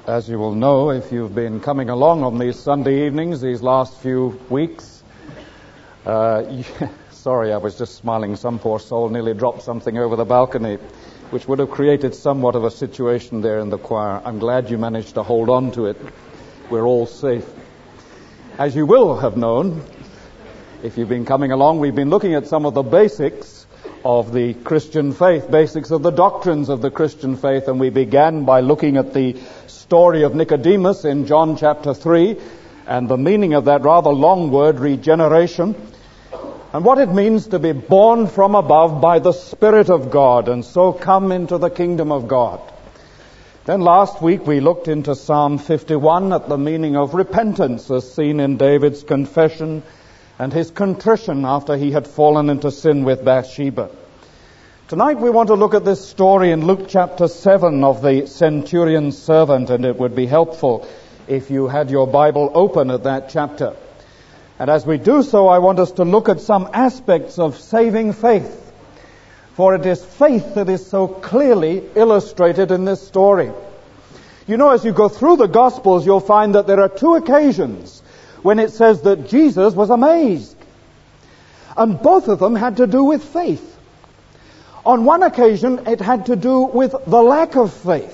As you will know, if you've been coming along on these Sunday evenings these last few weeks, sorry, I was just smiling. Some poor soul nearly dropped something over the balcony, which would have created somewhat of a situation there in the choir. I'm glad you managed to hold on to it. We're all safe. As you will have known, if you've been coming along, we've been looking at some of the basics of the Christian faith, basics of the doctrines of the Christian faith, and we began by looking at the story of Nicodemus in John chapter 3 and the meaning of that rather long word, regeneration, and what it means to be born from above by the Spirit of God and so come into the kingdom of God. Then last week we looked into Psalm 51 at the meaning of repentance as seen in David's confession and his contrition after he had fallen into sin with Bathsheba. Tonight we want to look at this story in Luke chapter 7 of the centurion's servant, and it would be helpful if you had your Bible open at that chapter. And as we do so, I want us to look at some aspects of saving faith, for it is faith that is so clearly illustrated in this story. You know, as you go through the Gospels, you'll find that there are two occasions when it says that Jesus was amazed. And both of them had to do with faith. On one occasion, it had to do with the lack of faith.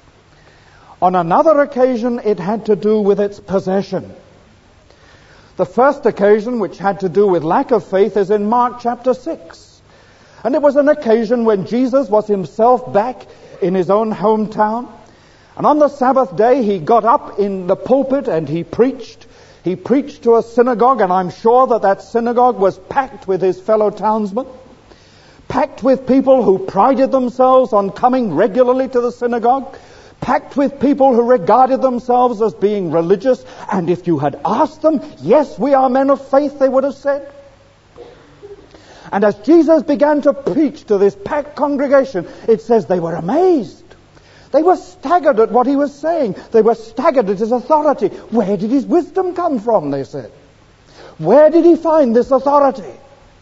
On another occasion, it had to do with its possession. The first occasion, which had to do with lack of faith, is in Mark chapter 6. And it was an occasion when Jesus was himself back in his own hometown. And on the Sabbath day, he got up in the pulpit and he preached. He preached to a synagogue, and I'm sure that that synagogue was packed with his fellow townsmen, packed with people who prided themselves on coming regularly to the synagogue, packed with people who regarded themselves as being religious, and if you had asked them, yes, we are men of faith, they would have said. And as Jesus began to preach to this packed congregation, it says they were amazed. They were staggered at what he was saying. They were staggered at his authority. Where did his wisdom come from, they said. Where did he find this authority?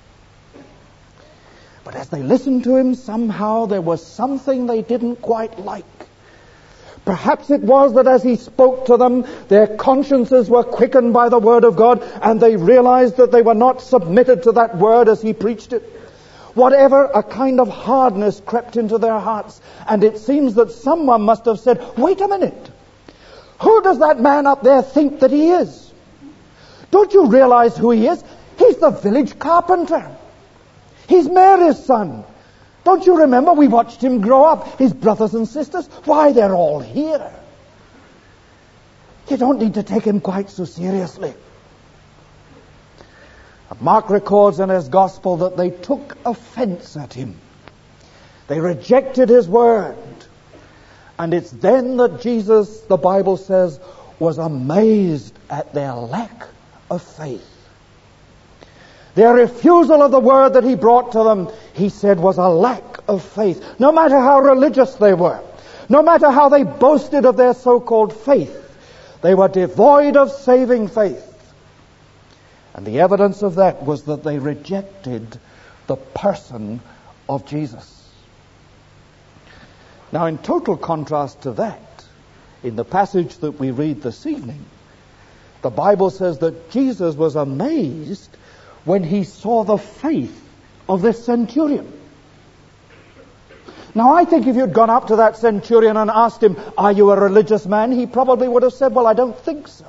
But as they listened to him, somehow there was something they didn't quite like. Perhaps it was that as he spoke to them, their consciences were quickened by the word of God, and they realized that they were not submitted to that word as he preached it. Whatever, a kind of hardness crept into their hearts, and it seems that someone must have said, wait a minute, who does that man up there think that he is? Don't you realize who he is? He's the village carpenter. He's Mary's son. Don't you remember we watched him grow up? His brothers and sisters, why, they're all here. You don't need to take him quite so seriously. Mark records in his gospel that they took offense at him. They rejected his word. And it's then that Jesus, the Bible says, was amazed at their lack of faith. Their refusal of the word that he brought to them, he said, was a lack of faith. No matter how religious they were, no matter how they boasted of their so-called faith, they were devoid of saving faith. And the evidence of that was that they rejected the person of Jesus. Now, in total contrast to that, in the passage that we read this evening, the Bible says that Jesus was amazed when he saw the faith of this centurion. Now, I think if you'd gone up to that centurion and asked him, are you a religious man? He probably would have said, well, I don't think so.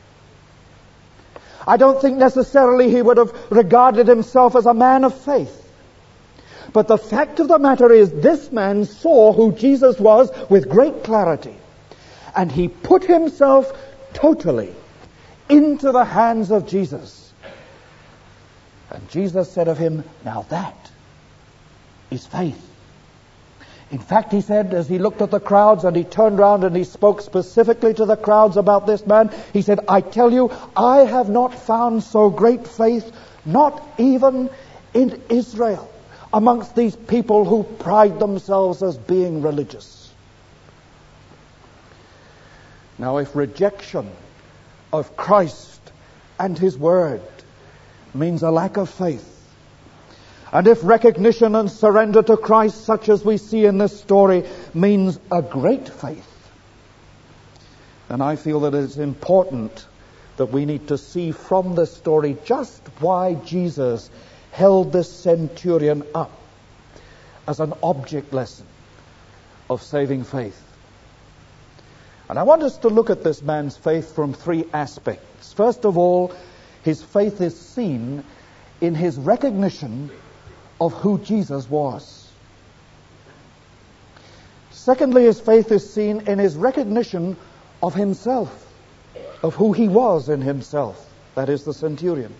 I don't think necessarily he would have regarded himself as a man of faith. But the fact of the matter is, this man saw who Jesus was with great clarity. And he put himself totally into the hands of Jesus. And Jesus said of him, now that is faith. In fact, he said, as he looked at the crowds and he turned around and he spoke specifically to the crowds about this man, he said, I tell you, I have not found so great faith, not even in Israel, amongst these people who pride themselves as being religious. Now, if rejection of Christ and his word means a lack of faith, and if recognition and surrender to Christ, such as we see in this story, means a great faith, And I feel that it's important that we need to see from this story just why Jesus held this centurion up as an object lesson of saving faith. And I want us to look at this man's faith from three aspects. First of all, his faith is seen in his recognition of who Jesus was. Secondly, his faith is seen in his recognition of himself, of who he was in himself, that is the centurion.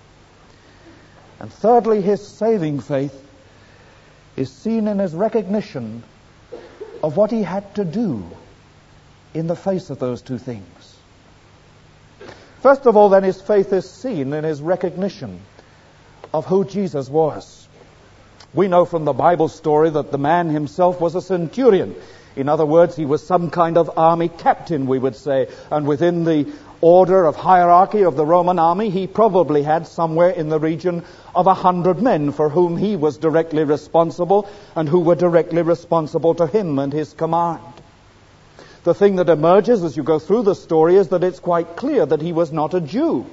And thirdly, his saving faith is seen in his recognition of what he had to do in the face of those two things. First of all, then, his faith is seen in his recognition of who Jesus was. We know from the Bible story that the man himself was a centurion. In other words, he was some kind of army captain, we would say. And within the order of hierarchy of the Roman army, he probably had somewhere in the region of 100 men for whom he was directly responsible and who were directly responsible to him and his command. The thing that emerges as you go through the story is that it's quite clear that he was not a Jew.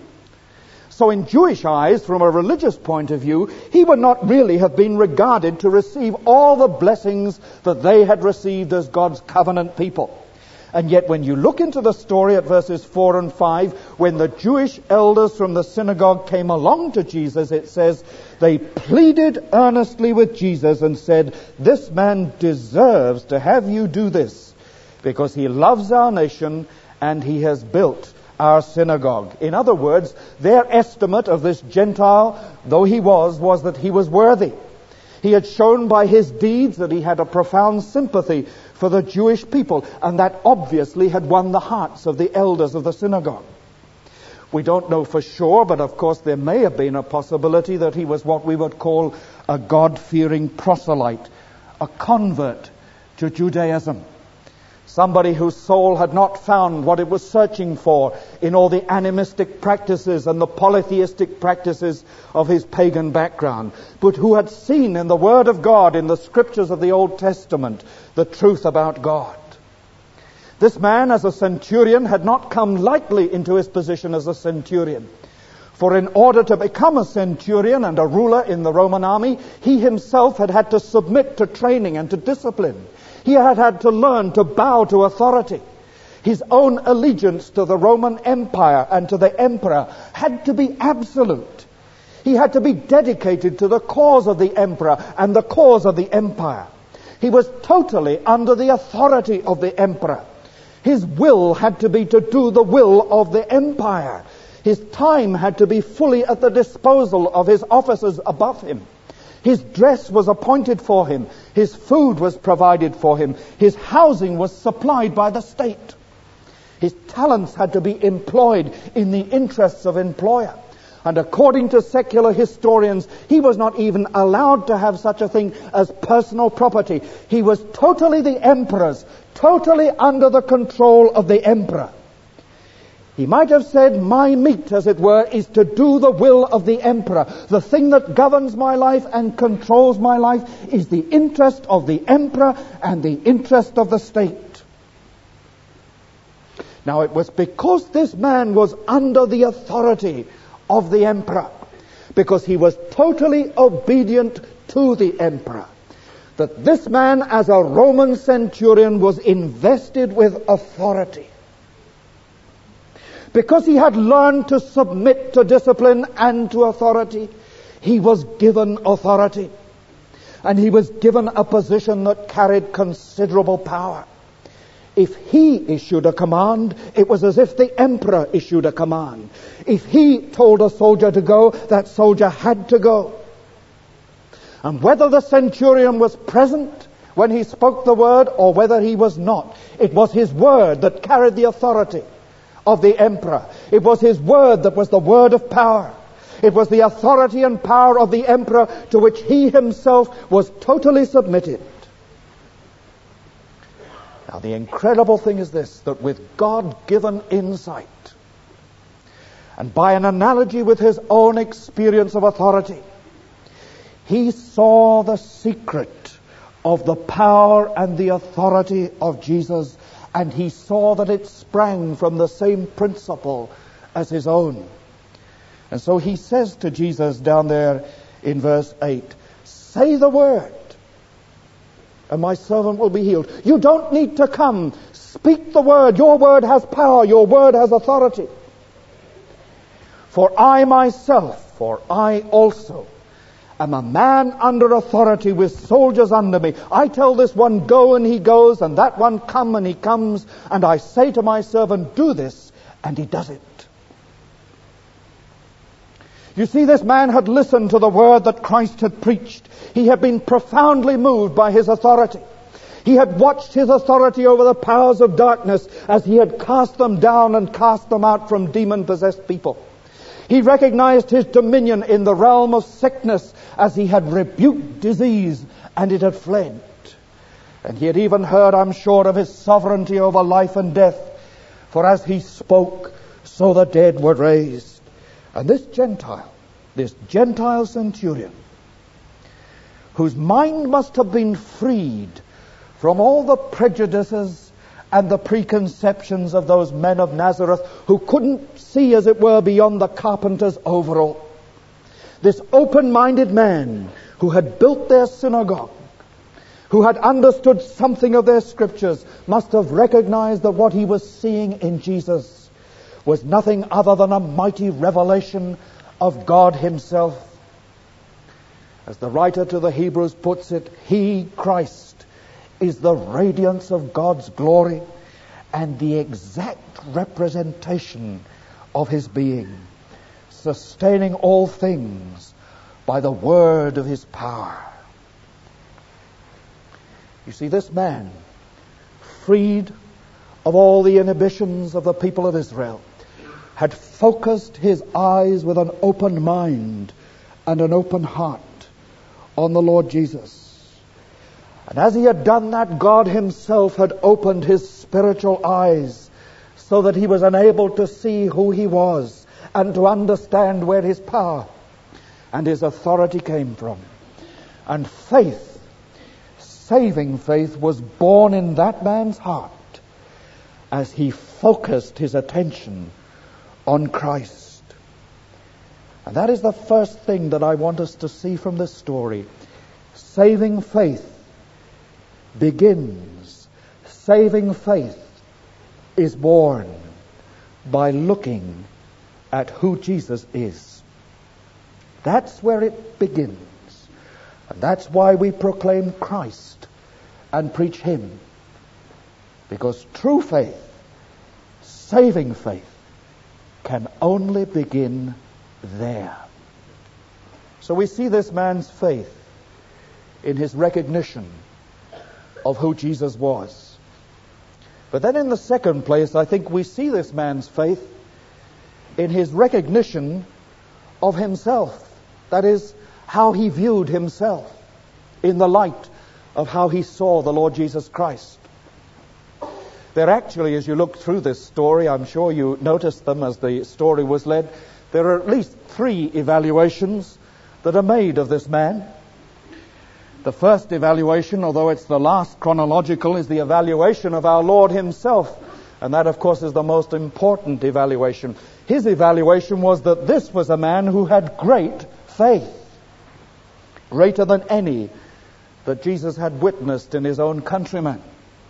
So in Jewish eyes, from a religious point of view, he would not really have been regarded to receive all the blessings that they had received as God's covenant people. And yet when you look into the story at verses 4 and 5, when the Jewish elders from the synagogue came along to Jesus, it says, they pleaded earnestly with Jesus and said, "This man deserves to have you do this, because he loves our nation and he has built our synagogue." In other words, their estimate of this Gentile, though he was that he was worthy. He had shown by his deeds that he had a profound sympathy for the Jewish people, and that obviously had won the hearts of the elders of the synagogue. We don't know for sure, but of course there may have been a possibility that he was what we would call a God-fearing proselyte, a convert to Judaism. Somebody whose soul had not found what it was searching for in all the animistic practices and the polytheistic practices of his pagan background, but who had seen in the Word of God, in the Scriptures of the Old Testament, the truth about God. This man, as a centurion, had not come lightly into his position as a centurion. For in order to become a centurion and a ruler in the Roman army, he himself had had to submit to training and to discipline. He had had to learn to bow to authority. His own allegiance to the Roman Empire and to the emperor had to be absolute. He had to be dedicated to the cause of the emperor and the cause of the empire. He was totally under the authority of the emperor. His will had to be to do the will of the empire. His time had to be fully at the disposal of his officers above him. His dress was appointed for him. His food was provided for him. His housing was supplied by the state. His talents had to be employed in the interests of employer. And according to secular historians, he was not even allowed to have such a thing as personal property. He was totally the emperor's, totally under the control of the emperor. He might have said, my meat, as it were, is to do the will of the emperor. The thing that governs my life and controls my life is the interest of the emperor and the interest of the state. Now, it was because this man was under the authority of the emperor, because he was totally obedient to the emperor, that this man, as a Roman centurion, was invested with authority. Because he had learned to submit to discipline and to authority, he was given authority. And he was given a position that carried considerable power. If he issued a command, it was as if the emperor issued a command. If he told a soldier to go, that soldier had to go. And whether the centurion was present when he spoke the word or whether he was not, it was his word that carried the authority of the emperor. It was his word that was the word of power. It was the authority and power of the emperor to which he himself was totally submitted. Now, the incredible thing is this, that with God-given insight, and by an analogy with his own experience of authority, he saw the secret of the power and the authority of Jesus and he saw that it sprang from the same principle as his own. And so he says to Jesus down there in verse 8, say the word, and my servant will be healed. You don't need to come. Speak the word. Your word has power. Your word has authority. For I myself, for I also am a man under authority with soldiers under me. I tell this one, go, and he goes, and that one, come, and he comes. And I say to my servant, do this, and he does it. You see, this man had listened to the word that Christ had preached. He had been profoundly moved by his authority. He had watched his authority over the powers of darkness as he had cast them down and cast them out from demon-possessed people. He recognized his dominion in the realm of sickness as he had rebuked disease and it had fled. And he had even heard, I'm sure, of his sovereignty over life and death. For as he spoke, so the dead were raised. And this Gentile centurion, whose mind must have been freed from all the prejudices and the preconceptions of those men of Nazareth who couldn't see, as it were, beyond the carpenter's overall. This open-minded man who had built their synagogue, who had understood something of their scriptures, must have recognized that what he was seeing in Jesus was nothing other than a mighty revelation of God himself. As the writer to the Hebrews puts it, he, Christ, is the radiance of God's glory and the exact representation of his being, sustaining all things by the word of his power. You see, this man, freed of all the inhibitions of the people of Israel, had focused his eyes with an open mind and an open heart on the Lord Jesus. And as he had done that, God himself had opened his spiritual eyes so that he was enabled to see who he was and to understand where his power and his authority came from. And faith, saving faith, was born in that man's heart as he focused his attention on Christ. And that is the first thing that I want us to see from this story. Saving faith begins. Saving faith is born by looking at who Jesus is. That's where it begins. And that's why we proclaim Christ and preach him. Because true faith, saving faith, can only begin there. So we see this man's faith in his recognition of who Jesus was. But then in the second place, I think we see this man's faith in his recognition of himself. That is, how he viewed himself in the light of how he saw the Lord Jesus Christ. There actually, as you look through this story, I'm sure you noticed them as the story was led, there are at least 3 evaluations that are made of this man. The first evaluation, although it's the last chronological, is the evaluation of our Lord himself. And that, of course, is the most important evaluation. His evaluation was that this was a man who had great faith, greater than any that Jesus had witnessed in his own countrymen.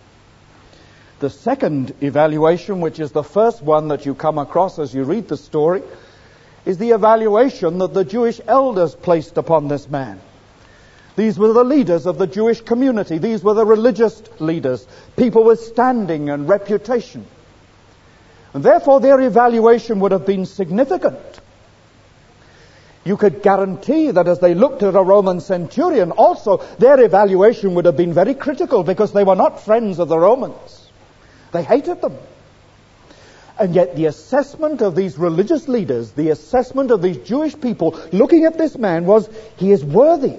The second evaluation, which is the first one that you come across as you read the story, is the evaluation that the Jewish elders placed upon this man. These were the leaders of the Jewish community. These were the religious leaders, people with standing and reputation. And therefore their evaluation would have been significant. You could guarantee that as they looked at a Roman centurion also, their evaluation would have been very critical because they were not friends of the Romans. They hated them. And yet the assessment of these religious leaders, the assessment of these Jewish people looking at this man was, he is worthy.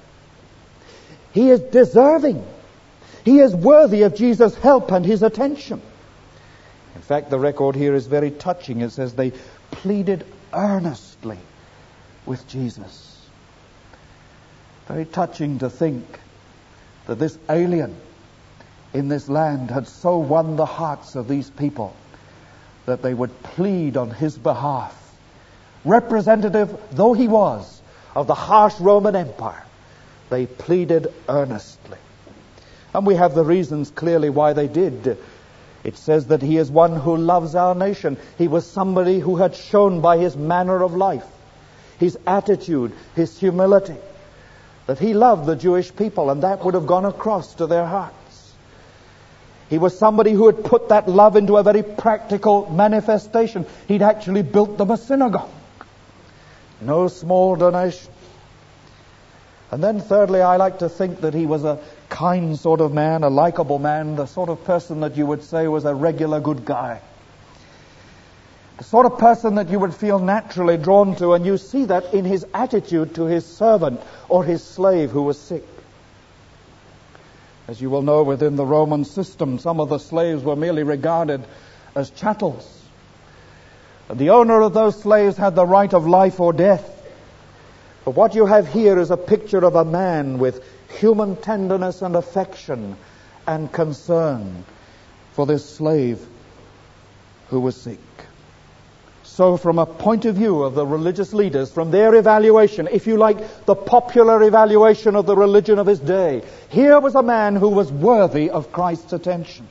He is deserving. He is worthy of Jesus' help and his attention. In fact, the record here is very touching. It says they pleaded earnestly with Jesus. Very touching to think that this alien in this land had so won the hearts of these people that they would plead on his behalf, representative though he was of the harsh Roman Empire. They pleaded earnestly. And we have the reasons clearly why they did. It says that he is one who loves our nation. He was somebody who had shown by his manner of life, his attitude, his humility, that he loved the Jewish people, and that would have gone across to their hearts. He was somebody who had put that love into a very practical manifestation. He'd actually built them a synagogue. No small donation. And then thirdly, I like to think that he was a kind sort of man, a likable man, the sort of person that you would say was a regular good guy. The sort of person that you would feel naturally drawn to, and you see that in his attitude to his servant or his slave who was sick. As you will know, within the Roman system, some of the slaves were merely regarded as chattels. And the owner of those slaves had the right of life or death. But what you have here is a picture of a man with human tenderness and affection and concern for this slave who was sick. So from a point of view of the religious leaders, from their evaluation, if you like, the popular evaluation of the religion of his day, here was a man who was worthy of Christ's attention.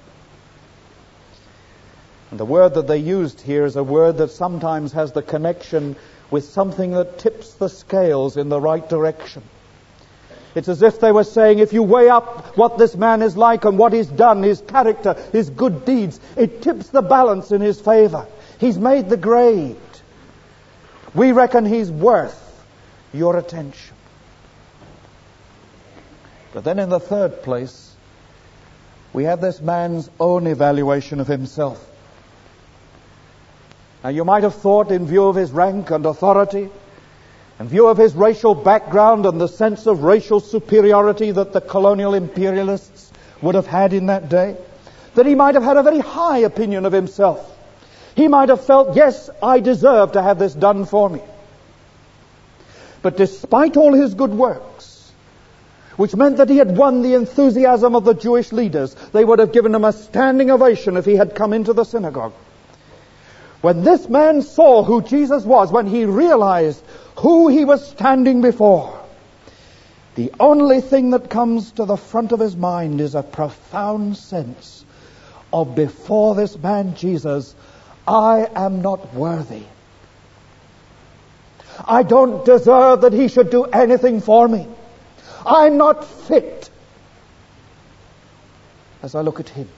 And the word that they used here is a word that sometimes has the connection with something that tips the scales in the right direction. It's as if they were saying, if you weigh up what this man is like and what he's done, his character, his good deeds, it tips the balance in his favor. He's made the grade. We reckon he's worth your attention. But then in the third place, we have this man's own evaluation of himself. Now you might have thought, in view of his rank and authority, in view of his racial background and the sense of racial superiority that the colonial imperialists would have had in that day, that he might have had a very high opinion of himself. He might have felt, yes, I deserve to have this done for me. But despite all his good works, which meant that he had won the enthusiasm of the Jewish leaders, they would have given him a standing ovation if he had come into the synagogue. When this man saw who Jesus was, when he realized who he was standing before, the only thing that comes to the front of his mind is a profound sense of, before this man Jesus, I am not worthy. I don't deserve that he should do anything for me. I'm not fit. As I look at him,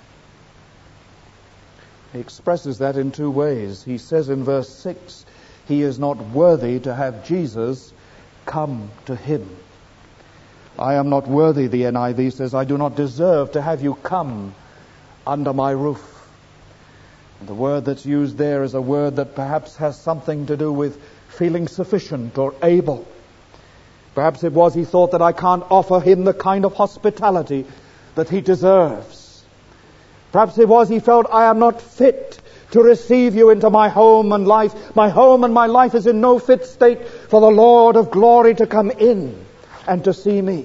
he expresses that in two ways. He says in verse 6, he is not worthy to have Jesus come to him. I am not worthy, the NIV says, I do not deserve to have you come under my roof. And the word that's used there is a word that perhaps has something to do with feeling sufficient or able. Perhaps it was he thought that I can't offer him the kind of hospitality that he deserves. Perhaps it was he felt, I am not fit to receive you into my home and life. My home and my life is in no fit state for the Lord of glory to come in and to see me.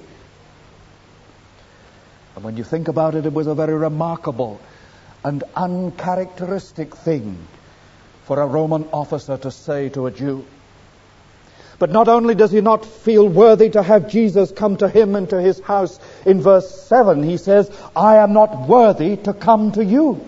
And when you think about it, it was a very remarkable and uncharacteristic thing for a Roman officer to say to a Jew. But not only does he not feel worthy to have Jesus come to him and to his house, in verse 7 he says, I am not worthy to come to you.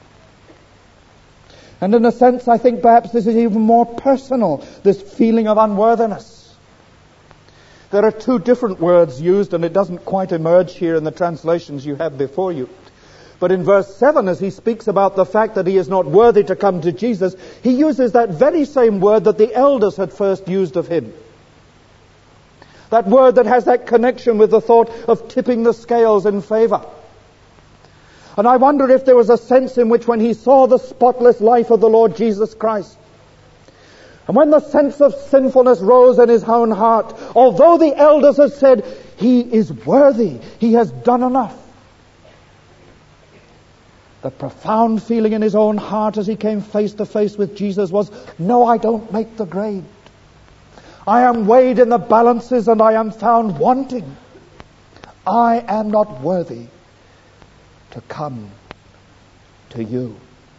And in a sense, I think perhaps this is even more personal, this feeling of unworthiness. There are two different words used, and it doesn't quite emerge here in the translations you have before you. But in verse 7, as he speaks about the fact that he is not worthy to come to Jesus, he uses that very same word that the elders had first used of him. That word that has that connection with the thought of tipping the scales in favor. And I wonder if there was a sense in which when he saw the spotless life of the Lord Jesus Christ, and when the sense of sinfulness rose in his own heart, although the elders had said, he is worthy, he has done enough, the profound feeling in his own heart as he came face to face with Jesus was, no, I don't make the grade. I am weighed in the balances and I am found wanting. I am not worthy to come to you.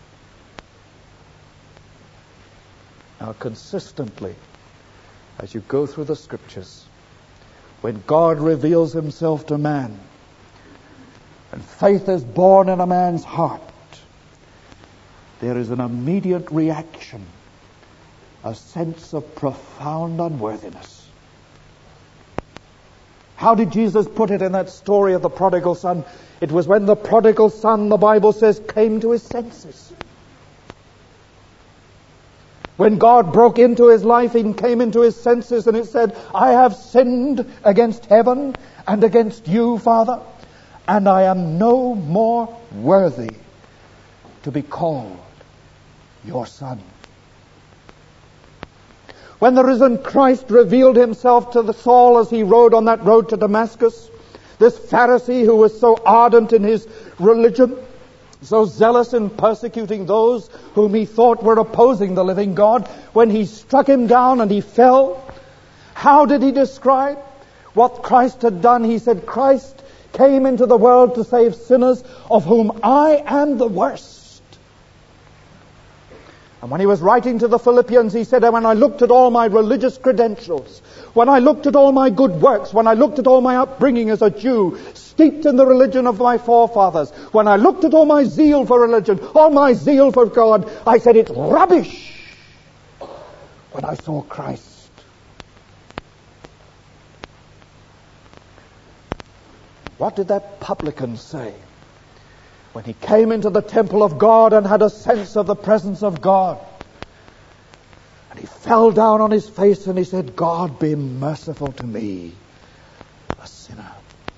Now, consistently, as you go through the Scriptures, when God reveals himself to man, and faith is born in a man's heart, there is an immediate reaction, a sense of profound unworthiness. How did Jesus put it in that story of the prodigal son? It was when the prodigal son, the Bible says, came to his senses. When God broke into his life, he came into his senses, and it said, I have sinned against heaven and against you, Father, and I am no more worthy to be called your son. When the risen Christ revealed himself to Saul as he rode on that road to Damascus, this Pharisee who was so ardent in his religion, so zealous in persecuting those whom he thought were opposing the living God, when he struck him down and he fell, how did he describe what Christ had done? He said, Christ came into the world to save sinners, of whom I am the worst. And when he was writing to the Philippians, he said, when I looked at all my religious credentials, when I looked at all my good works, when I looked at all my upbringing as a Jew, steeped in the religion of my forefathers, when I looked at all my zeal for religion, all my zeal for God, I said, it's rubbish when I saw Christ. What did that publican say when he came into the temple of God and had a sense of the presence of God? And he fell down on his face and he said, God, be merciful to me, a sinner.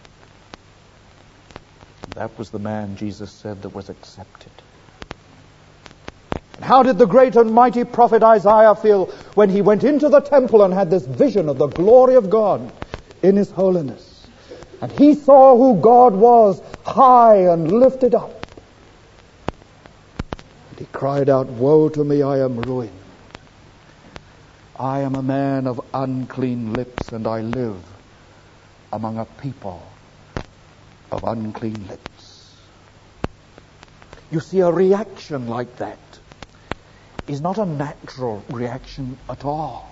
That was the man, Jesus said, that was accepted. And how did the great and mighty prophet Isaiah feel when he went into the temple and had this vision of the glory of God in his holiness? And he saw who God was, high and lifted up. And he cried out, woe to me, I am ruined. I am a man of unclean lips, and I live among a people of unclean lips. You see, a reaction like that is not a natural reaction at all.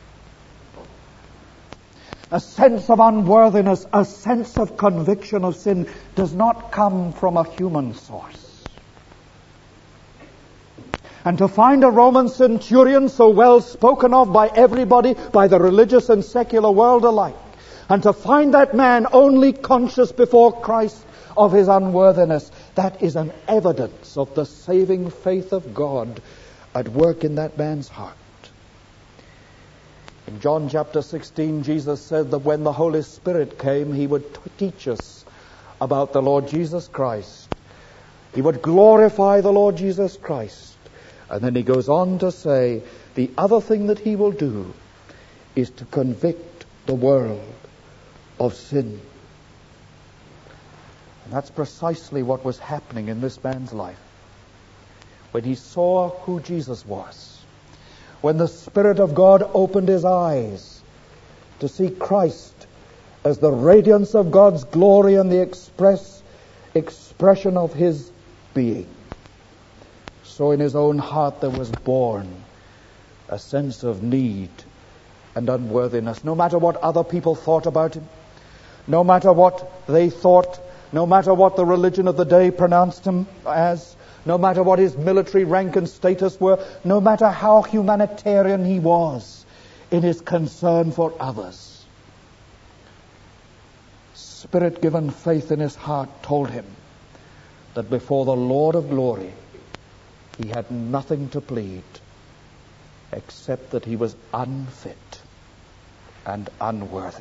A sense of unworthiness, a sense of conviction of sin does not come from a human source. And to find a Roman centurion so well spoken of by everybody, by the religious and secular world alike, and to find that man only conscious before Christ of his unworthiness, that is an evidence of the saving faith of God at work in that man's heart. In John chapter 16, Jesus said that when the Holy Spirit came, he would teach us about the Lord Jesus Christ. He would glorify the Lord Jesus Christ. And then he goes on to say, the other thing that he will do is to convict the world of sin. And that's precisely what was happening in this man's life. When he saw who Jesus was, when the Spirit of God opened his eyes to see Christ as the radiance of God's glory and the expression of his being, so in his own heart there was born a sense of need and unworthiness. No matter what other people thought about him, no matter what they thought, no matter what the religion of the day pronounced him as, no matter what his military rank and status were, no matter how humanitarian he was in his concern for others, Spirit-given faith in his heart told him that before the Lord of glory he had nothing to plead except that he was unfit and unworthy.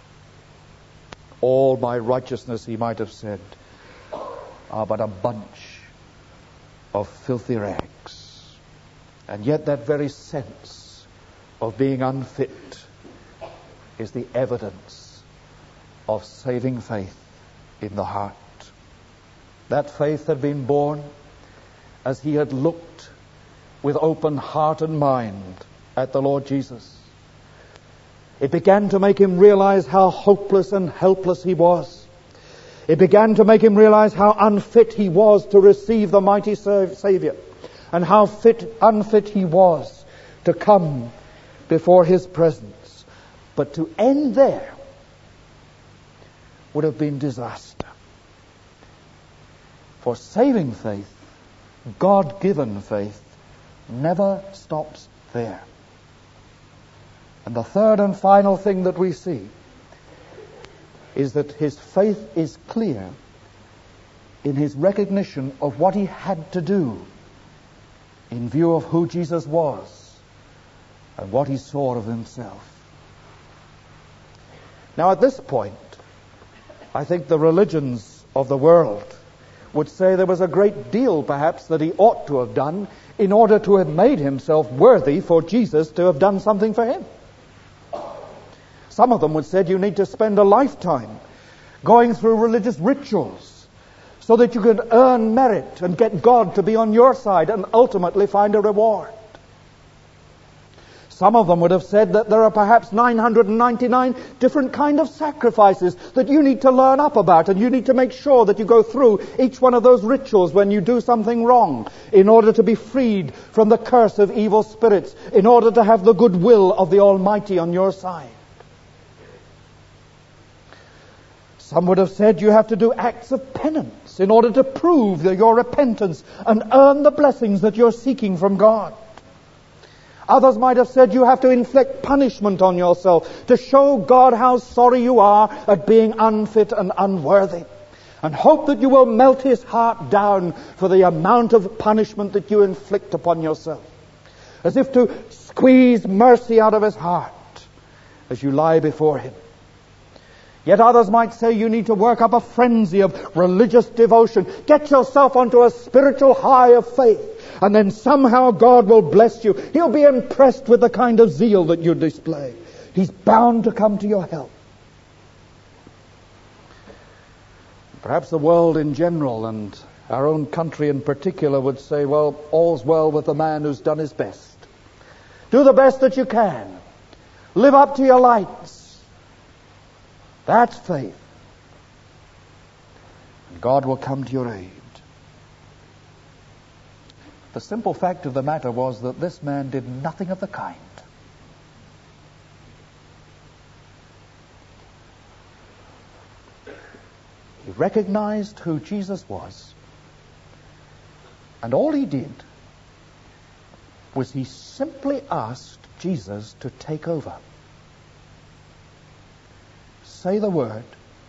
All my righteousness, he might have said, are but a bunch of filthy rags. And yet that very sense of being unfit is the evidence of saving faith in the heart. That faith had been born as he had looked with open heart and mind at the Lord Jesus. It began to make him realize how hopeless and helpless he was. It began to make him realize how unfit he was to receive the mighty Savior, and how unfit he was to come before his presence. But to end there would have been disaster. For saving faith, God-given faith, never stops there. And the third and final thing that we see is that his faith is clear in his recognition of what he had to do in view of who Jesus was and what he saw of himself. Now at this point, I think the religions of the world would say there was a great deal perhaps that he ought to have done in order to have made himself worthy for Jesus to have done something for him. Some of them would say you need to spend a lifetime going through religious rituals so that you could earn merit and get God to be on your side and ultimately find a reward. Some of them would have said that there are perhaps 999 different kind of sacrifices that you need to learn up about, and you need to make sure that you go through each one of those rituals when you do something wrong in order to be freed from the curse of evil spirits, in order to have the goodwill of the Almighty on your side. Some would have said you have to do acts of penance in order to prove your repentance and earn the blessings that you're seeking from God. Others might have said you have to inflict punishment on yourself to show God how sorry you are at being unfit and unworthy, and hope that you will melt his heart down for the amount of punishment that you inflict upon yourself, as if to squeeze mercy out of his heart as you lie before him. Yet others might say you need to work up a frenzy of religious devotion. Get yourself onto a spiritual high of faith, and then somehow God will bless you. He'll be impressed with the kind of zeal that you display. He's bound to come to your help. Perhaps the world in general and our own country in particular would say, well, all's well with the man who's done his best. Do the best that you can. Live up to your lights. That's faith. And God will come to your aid. The simple fact of the matter was that this man did nothing of the kind. He recognized who Jesus was, and all he did was he simply asked Jesus to take over. Say the word,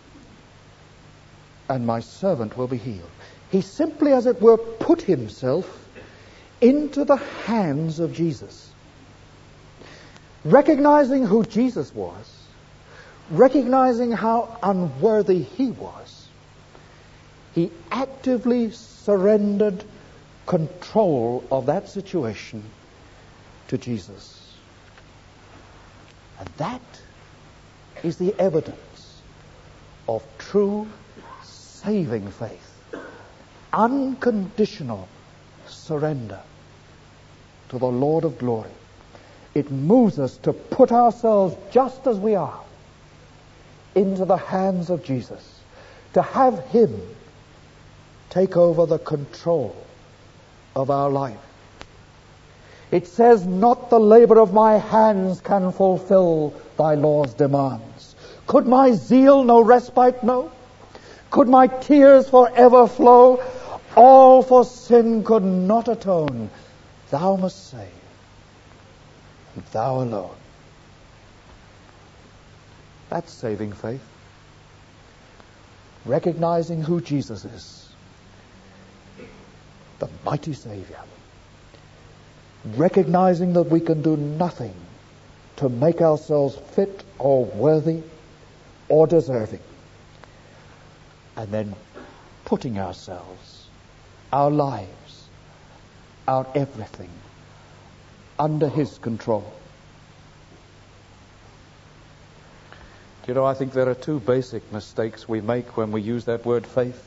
and my servant will be healed. He simply, as it were, put himself into the hands of Jesus. Recognizing who Jesus was, recognizing how unworthy he was, he actively surrendered control of that situation to Jesus. And that is the evidence of true saving faith. Unconditional surrender to the Lord of glory. It moves us to put ourselves just as we are into the hands of Jesus, to have him take over the control of our life. It says, not the labor of my hands can fulfill thy law's demands. Could my zeal no respite know? Could my tears forever flow? All for sin could not atone. Thou must save, and thou alone. That's saving faith. Recognizing who Jesus is, the mighty Savior. Recognizing that we can do nothing to make ourselves fit or worthy or deserving. And then putting ourselves, our lives, our everything under his control. You know, I think there are two basic mistakes we make when we use that word faith.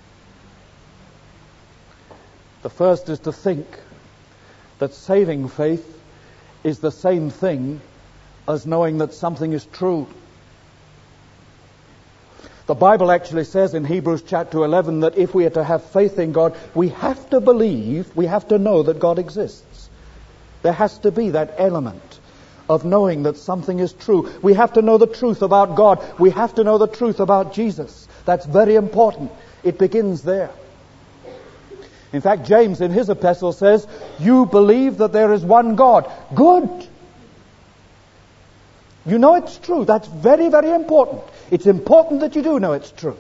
The first is to think that saving faith is the same thing as knowing that something is true. The Bible actually says in Hebrews chapter 11 that if we are to have faith in God, we have to believe, we have to know that God exists. There has to be that element of knowing that something is true. We have to know the truth about God. We have to know the truth about Jesus. That's very important. It begins there. In fact, James in his epistle says, you believe that there is one God. Good. You know it's true. That's very, very important. It's important that you do know it's true.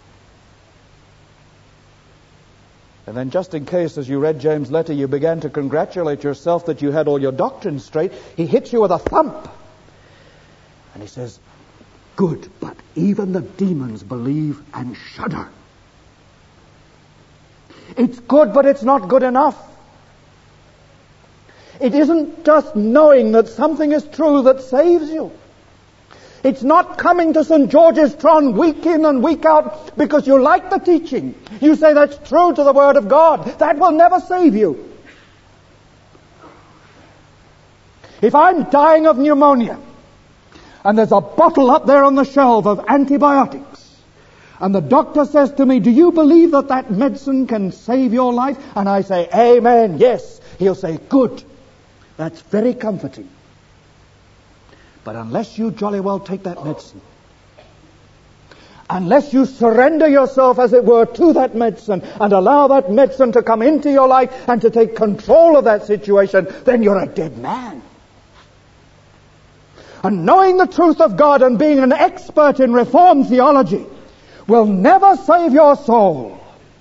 And then just in case, as you read James' letter, you began to congratulate yourself that you had all your doctrine straight, he hits you with a thump. And he says, good, but even the demons believe and shudder. It's good, but it's not good enough. It isn't just knowing that something is true that saves you. It's not coming to St. George's Tron week in and week out because you like the teaching. You say that's true to the Word of God. That will never save you. If I'm dying of pneumonia and there's a bottle up there on the shelf of antibiotics and the doctor says to me, do you believe that that medicine can save your life? And I say, amen, yes. He'll say, good. That's very comforting. But unless you jolly well take that medicine, unless you surrender yourself, as it were, to that medicine and allow that medicine to come into your life and to take control of that situation, then you're a dead man. And knowing the truth of God and being an expert in Reformed theology will never save your soul.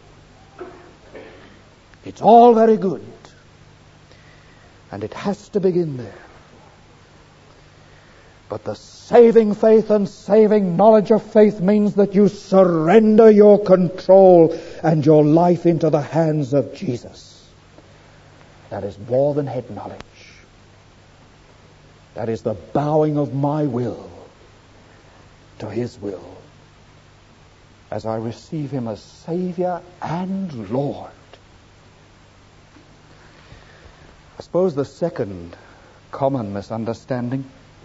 It's all very good. And it has to begin there. But the saving faith and saving knowledge of faith means that you surrender your control and your life into the hands of Jesus. That is more than head knowledge. That is the bowing of my will to His will as I receive Him as Savior and Lord. I suppose the second common misunderstanding,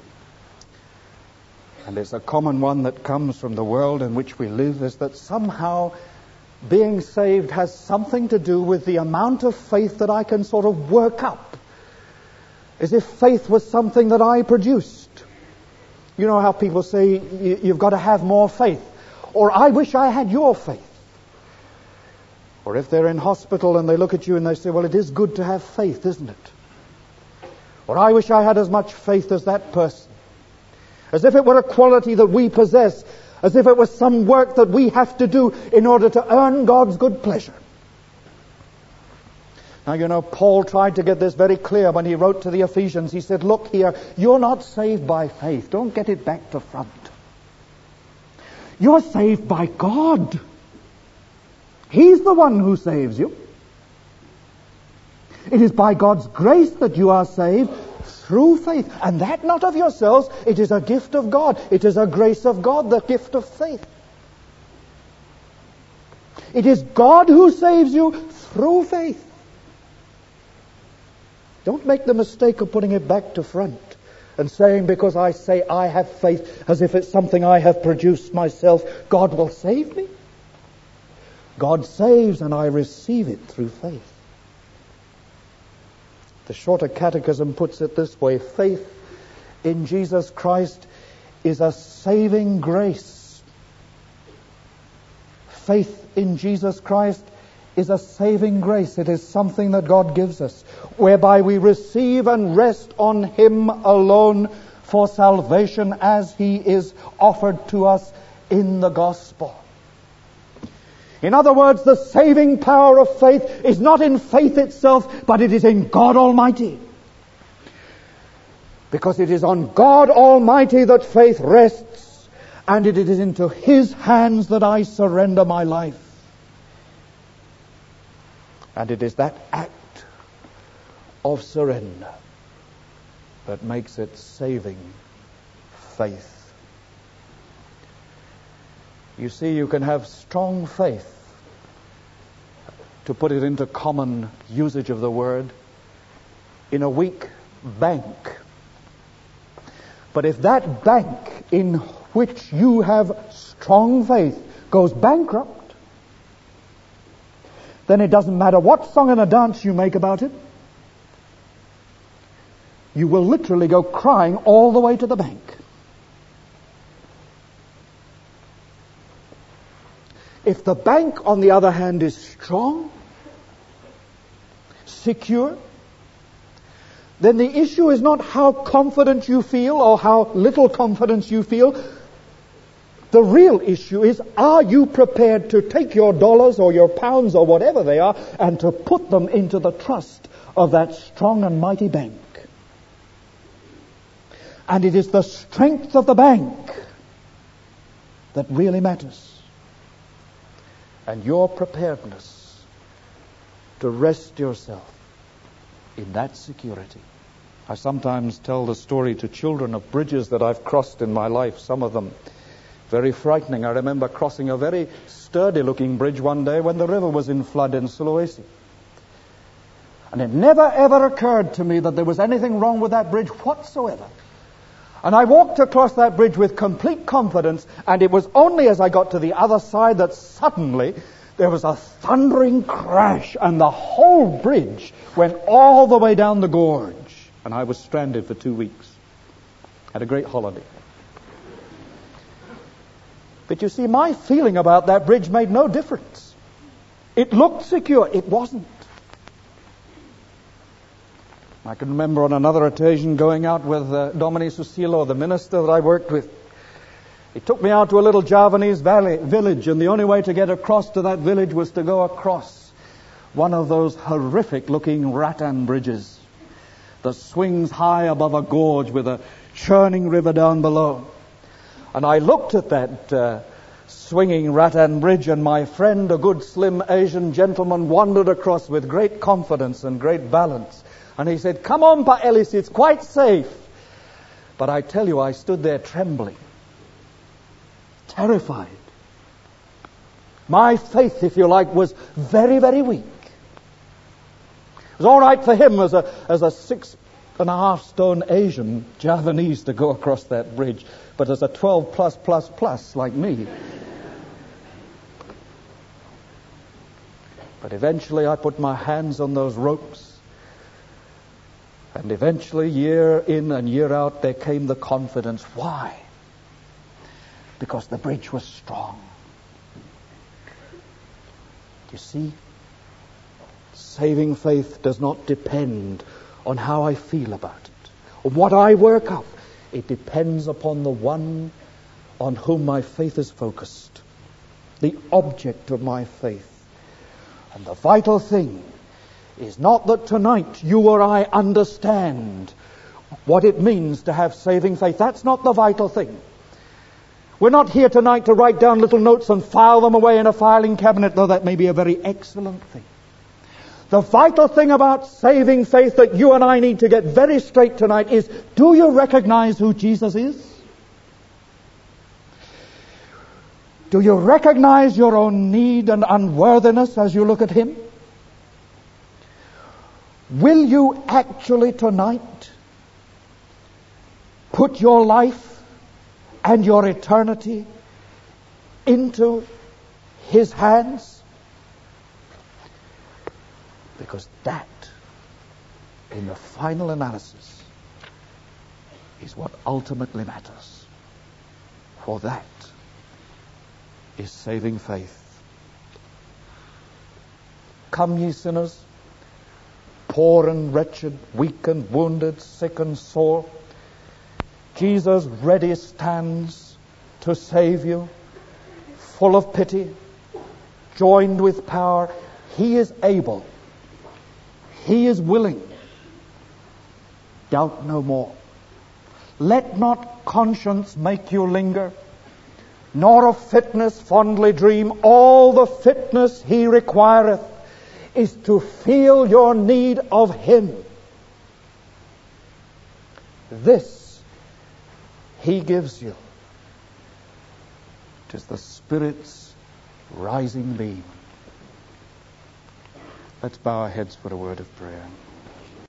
and it's a common one that comes from the world in which we live, is that somehow being saved has something to do with the amount of faith that I can sort of work up. As if faith was something that I produced. You know how people say, you've got to have more faith. Or, I wish I had your faith. Or if they're in hospital and they look at you and they say, well, it is good to have faith, isn't it? Or, I wish I had as much faith as that person. As if it were a quality that we possess. As if it was some work that we have to do in order to earn God's good pleasure. Now, you know, Paul tried to get this very clear when he wrote to the Ephesians. He said, look here, you're not saved by faith. Don't get it back to front. You're saved by God. He's the one who saves you. It is by God's grace that you are saved through faith. And that not of yourselves. It is a gift of God. It is a grace of God, the gift of faith. It is God who saves you through faith. Don't make the mistake of putting it back to front and saying, because I say I have faith, as if it's something I have produced myself, God will save me. God saves and I receive it through faith. The Shorter Catechism puts it this way: faith in Jesus Christ is a saving grace. Faith in Jesus Christ is a saving grace. It is something that God gives us, whereby we receive and rest on Him alone for salvation as He is offered to us in the gospel. In other words, the saving power of faith is not in faith itself, but it is in God Almighty. Because it is on God Almighty that faith rests, and it is into His hands that I surrender my life. And it is that act of surrender that makes it saving faith. You see, you can have strong faith, to put it into common usage of the word, in a weak bank. But if that bank in which you have strong faith, goes bankrupt, then it doesn't matter what song and a dance you make about it. You will literally go crying all the way to the bank. If the bank, on the other hand, is strong, secure, then the issue is not how confident you feel or how little confidence you feel. The real issue is, are you prepared to take your dollars or your pounds or whatever they are and to put them into the trust of that strong and mighty bank? And it is the strength of the bank that really matters. And your preparedness to rest yourself in that security. I sometimes tell the story to children of bridges that I've crossed in my life, some of them very frightening. I remember crossing a very sturdy-looking bridge one day when the river was in flood in Sulawesi. And it never ever occurred to me that there was anything wrong with that bridge whatsoever. And I walked across that bridge with complete confidence, and it was only as I got to the other side that suddenly there was a thundering crash, and the whole bridge went all the way down the gorge. And I was stranded for 2 weeks. Had a great holiday. But you see, my feeling about that bridge made no difference. It looked secure. It wasn't. I can remember on another occasion going out with Domini Susilo, the minister that I worked with. He took me out to a little Javanese village, and the only way to get across to that village was to go across one of those horrific-looking rattan bridges that swings high above a gorge with a churning river down below. And I looked at that swinging rattan bridge, and my friend, a good slim Asian gentleman, wandered across with great confidence and great balance. And he said, "Come on, Pa Ellis, it's quite safe." But I tell you, I stood there trembling, terrified. My faith, if you like, was very, very weak. It was all right for him as a 6.5 Asian Javanese to go across that bridge, but as a 12 plus like me. But eventually I put my hands on those ropes. And eventually, year in and year out, there came the confidence. Why? Because the bridge was strong. You see, saving faith does not depend on how I feel about it, or what I work up. It depends upon the one on whom my faith is focused, the object of my faith. And the vital thing is not that tonight you or I understand what it means to have saving faith. That's not the vital thing. We're not here tonight to write down little notes and file them away in a filing cabinet, though that may be a very excellent thing. The vital thing about saving faith that you and I need to get very straight tonight is, do you recognize who Jesus is? Do you recognize your own need and unworthiness as you look at Him? Will you actually tonight put your life and your eternity into His hands? Because that, in the final analysis, is what ultimately matters. For that is saving faith. Come, ye sinners, poor and wretched, weak and wounded, sick and sore. Jesus ready stands to save you, full of pity, joined with power. He is able. He is willing. Doubt no more. Let not conscience make you linger, nor of fitness fondly dream. All the fitness He requireth is to feel your need of Him. This He gives you. It is the Spirit's rising beam. Let's bow our heads for a word of prayer.